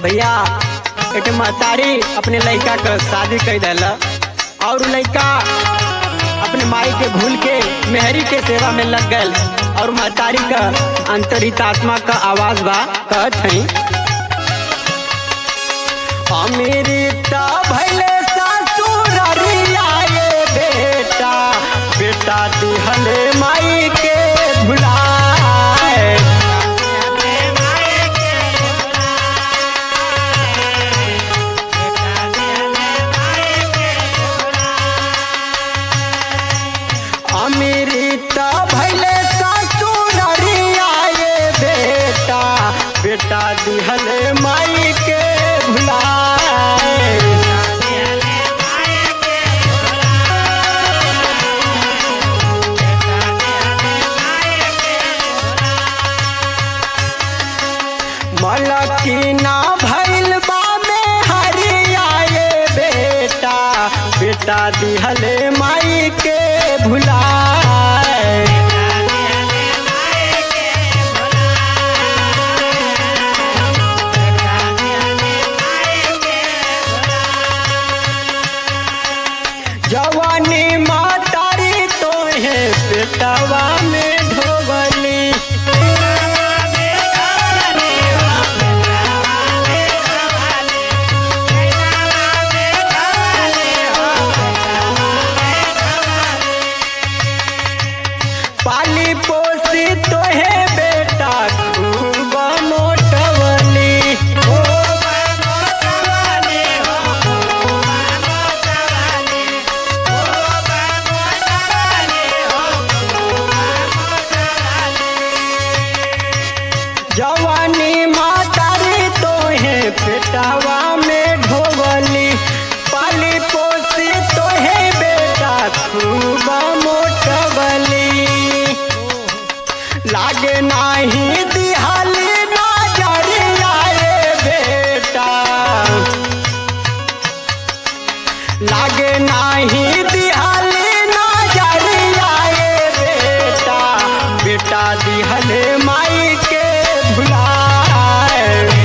भैया एक महतारी अपने लड़का का शादी कर दिल और लड़का अपने माई के भूल के मेहरी के सेवा में लग गए और महतारी का अंतरित आत्मा का आवाज बा कहत है अमेरिता भैले ससुररिया ये बेटा बेटा दिहले माई के भुलाए अमेरिता भैले ससुररिया ये बेटा बेटा दिहले माई के भुलाए मलकिना भैल बा में हरिया ये बेटा बेटा दिहले माई के भुलाए जवानी मातारी तो है बेटवा में ढोबली पाली पोसी तो है बेटा खूब मोटवली जवानी मातारी तो है बेटावा में ढोबली पाली पोसी तो है बेटा खूब मोटवली लागे नाही दिहाली नजरिया ये बेटा लागे नाही दिहाली नजरिया ये बेटा बेटा दिहले माई के भुलाए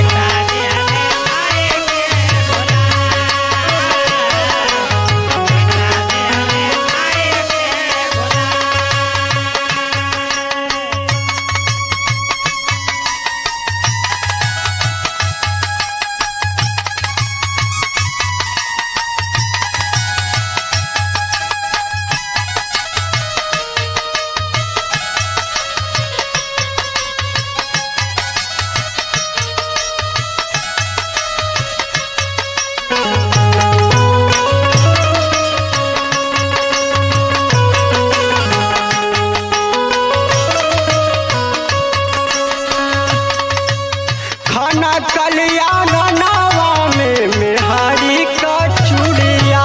खाना कल्याण नावा में मेहारी का चूड़िया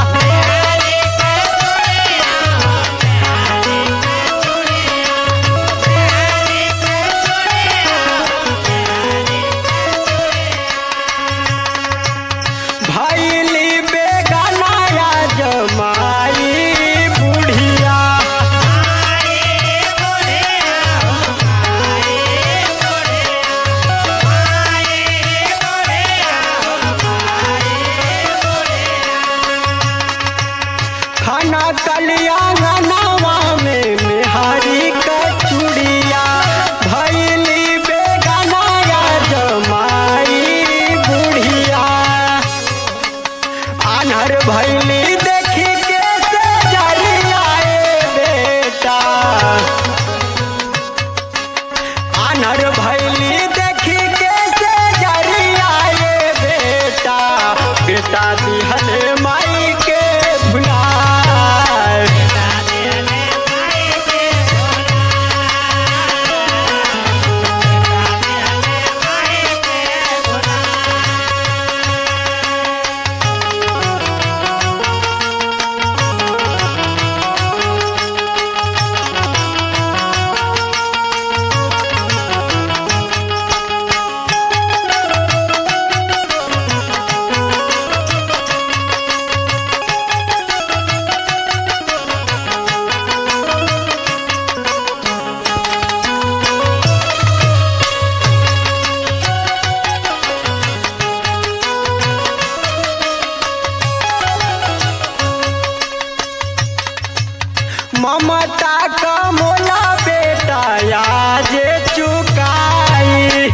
भैली बेगनाया जमाई बुढ़िया खाना कल्याण नावा में मेहारी का चूड़िया भैली बेगनाया जमाई बुढ़िया आनहर भैली देखी के से जरिया ये बेटा आनहर भैली देखी के से जरिया ये बेटा बेटा दिहले माई के भुलाए ममता का मोला बेटा आज चुकाई।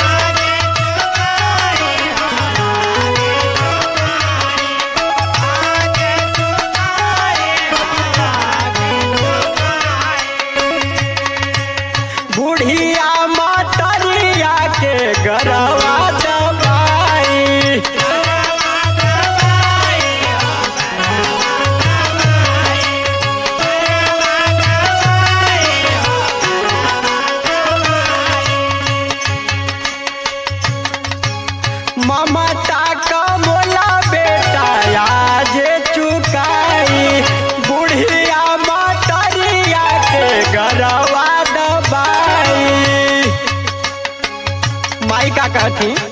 बुढ़िया मतरिया के गरवा दबाई। ममता का मोला बेटा आज चुकाई। बुढ़िया मतरिया के गरवा दबाई। माई का कहती